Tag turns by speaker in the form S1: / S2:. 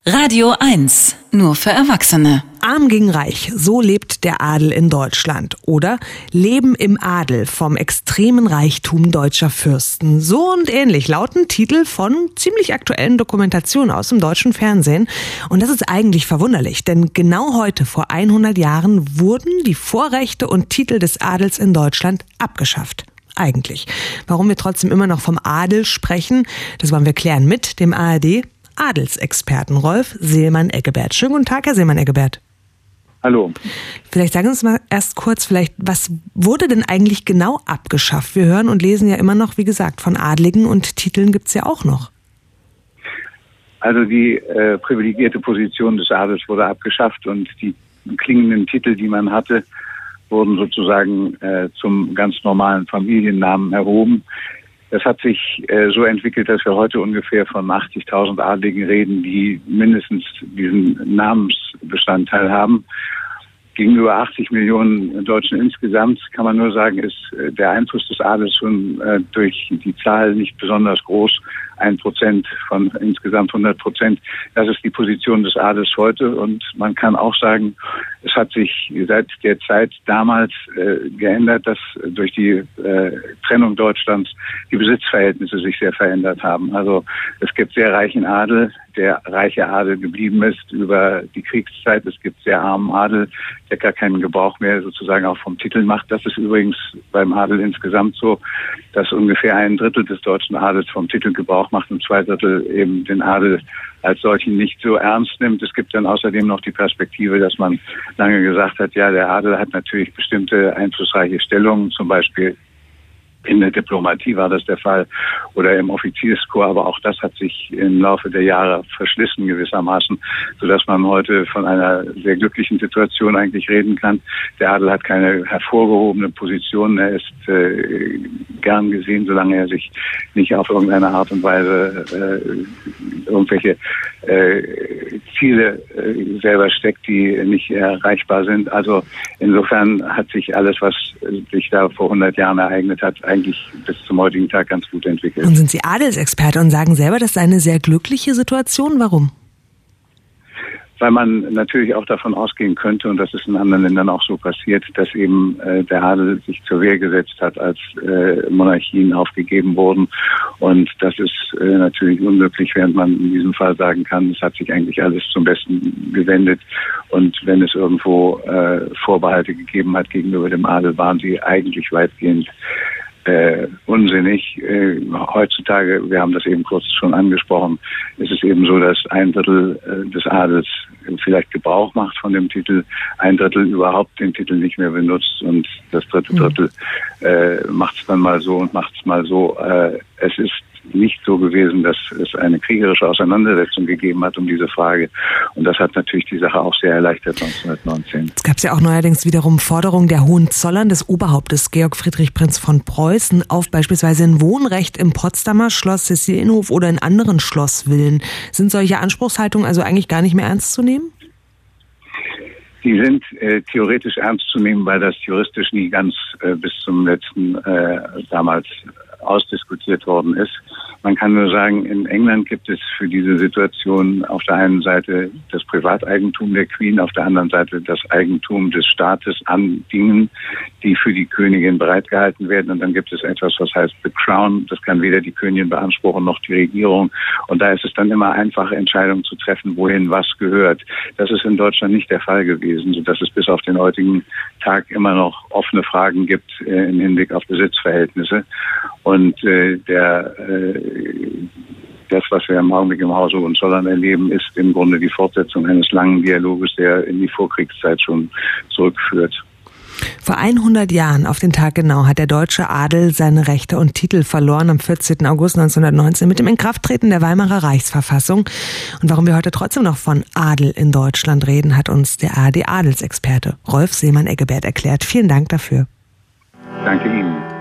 S1: Radio 1, nur für Erwachsene.
S2: Arm gegen Reich, so lebt der Adel in Deutschland. Oder Leben im Adel vom extremen Reichtum deutscher Fürsten. So und ähnlich lauten Titel von ziemlich aktuellen Dokumentationen aus dem deutschen Fernsehen. Und das ist eigentlich verwunderlich, denn genau heute, vor 100 Jahren, wurden die Vorrechte und Titel des Adels in Deutschland abgeschafft. Eigentlich. Warum wir trotzdem immer noch vom Adel sprechen, das wollen wir klären mit dem ARD Adelsexperten Rolf Seelmann-Eggebert. Schönen guten Tag, Herr Seelmann-Eggebert.
S3: Hallo.
S2: Vielleicht sagen Sie uns mal erst kurz, was wurde denn eigentlich genau abgeschafft? Wir hören und lesen ja immer noch, wie gesagt, von Adligen und Titeln gibt's ja auch noch.
S3: Also die privilegierte Position des Adels wurde abgeschafft und die klingenden Titel, die man hatte, wurden sozusagen zum ganz normalen Familiennamen erhoben. Das hat sich so entwickelt, dass wir heute ungefähr von 80.000 Adligen reden, die mindestens diesen Namensbestandteil haben. Gegenüber 80 Millionen Deutschen insgesamt kann man nur sagen, ist der Einfluss des Adels schon durch die Zahl nicht besonders groß. 1% von insgesamt 100%. Das ist die Position des Adels heute. Und man kann auch sagen, es hat sich seit der Zeit damals geändert, dass durch die Trennung Deutschlands die Besitzverhältnisse sich sehr verändert haben. Also es gibt sehr reichen Adel, der reiche Adel geblieben ist über die Kriegszeit. Es gibt sehr armen Adel, der gar keinen Gebrauch mehr sozusagen auch vom Titel macht. Das ist übrigens beim Adel insgesamt so, dass ungefähr 1/3 des deutschen Adels vom Titel Gebrauch macht und 2/3 eben den Adel als solchen nicht so ernst nimmt. Es gibt dann außerdem noch die Perspektive, dass man lange gesagt hat, ja, der Adel hat natürlich bestimmte einflussreiche Stellungen, zum Beispiel in der Diplomatie war das der Fall oder im Offizierskorps, aber auch das hat sich im Laufe der Jahre verschlissen gewissermaßen, sodass man heute von einer sehr glücklichen Situation eigentlich reden kann. Der Adel hat keine hervorgehobene Position, er ist gern gesehen, solange er sich nicht auf irgendeine Art und Weise irgendwelche Ziele selber steckt, die nicht erreichbar sind. Also insofern hat sich alles, was sich da vor 100 Jahren ereignet hat, eigentlich bis zum heutigen Tag ganz gut entwickelt.
S2: Und sind Sie Adelsexperte und sagen selber, das sei eine sehr glückliche Situation? Warum?
S3: Weil man natürlich auch davon ausgehen könnte, und das ist in anderen Ländern auch so passiert, dass eben der Adel sich zur Wehr gesetzt hat, als Monarchien aufgegeben wurden. Und das ist natürlich unglücklich, während man in diesem Fall sagen kann, es hat sich eigentlich alles zum Besten gewendet. Und wenn es irgendwo Vorbehalte gegeben hat gegenüber dem Adel, waren sie eigentlich weitgehend unsinnig. Heutzutage, wir haben das eben kurz schon angesprochen, ist es eben so, dass 1/3 des Adels vielleicht Gebrauch macht von dem Titel, 1/3 überhaupt den Titel nicht mehr benutzt und das dritte Drittel macht es dann mal so und macht es mal so. Es ist nicht so gewesen, dass es eine kriegerische Auseinandersetzung gegeben hat um diese Frage. Und das hat natürlich die Sache auch sehr erleichtert 1919.
S2: Es gab ja auch neuerdings wiederum Forderungen der Hohenzollern des Oberhauptes Georg Friedrich Prinz von Preußen auf beispielsweise ein Wohnrecht im Potsdamer Schloss Cäcilinhof oder in anderen Schlossvillen. Sind solche Anspruchshaltungen also eigentlich gar nicht mehr ernst zu nehmen?
S3: Die sind theoretisch ernst zu nehmen, weil das juristisch nie ganz bis zum letzten damals ausdiskutiert worden ist. Man kann nur sagen, in England gibt es für diese Situation auf der einen Seite das Privateigentum der Queen, auf der anderen Seite das Eigentum des Staates an Dingen, die für die Königin bereitgehalten werden. Und dann gibt es etwas, was heißt The Crown. Das kann weder die Königin beanspruchen noch die Regierung. Und da ist es dann immer einfache Entscheidungen zu treffen, wohin was gehört. Das ist in Deutschland nicht der Fall gewesen, sodass es bis auf den heutigen Tag immer noch offene Fragen gibt im Hinblick auf Besitzverhältnisse. Und das, was wir im Augenblick im Hause Hohenzollern erleben, ist im Grunde die Fortsetzung eines langen Dialoges, der in die Vorkriegszeit schon zurückführt.
S2: Vor 100 Jahren, auf den Tag genau, hat der deutsche Adel seine Rechte und Titel verloren am 14. August 1919 mit dem Inkrafttreten der Weimarer Reichsverfassung. Und warum wir heute trotzdem noch von Adel in Deutschland reden, hat uns der ARD-Adelsexperte Rolf Seelmann-Eggebert erklärt. Vielen Dank dafür.
S3: Danke Ihnen.